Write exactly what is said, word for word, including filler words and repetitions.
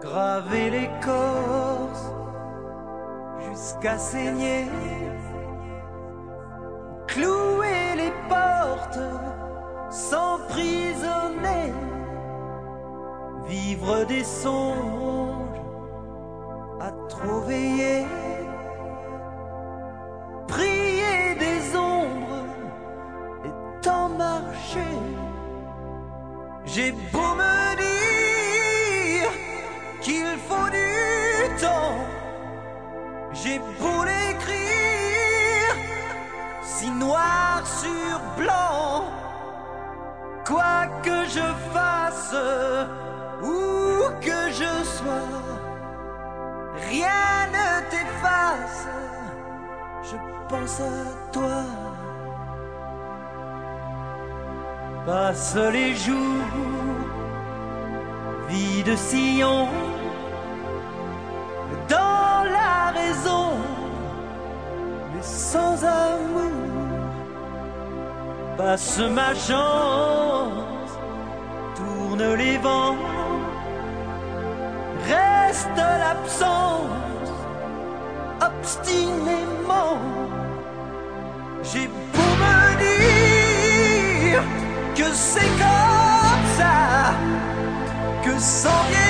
graver l'écorce jusqu'à saigner, clouer les portes, s'emprisonner, vivre des songes à trop veiller, prier des ombres et tant marcher. J'ai beau me dire qu'il faut du temps, j'ai beau l'écrire si noir sur blanc, quoi que je fasse, où que je sois, rien ne t'efface, je pense à toi. Passent les jours, vie de sillon, dans la raison, mais sans amour. Passe ma chance, tourne les vents, reste l'absence, obstinément. J'ai beau me dire que c'est comme ça, que sans rien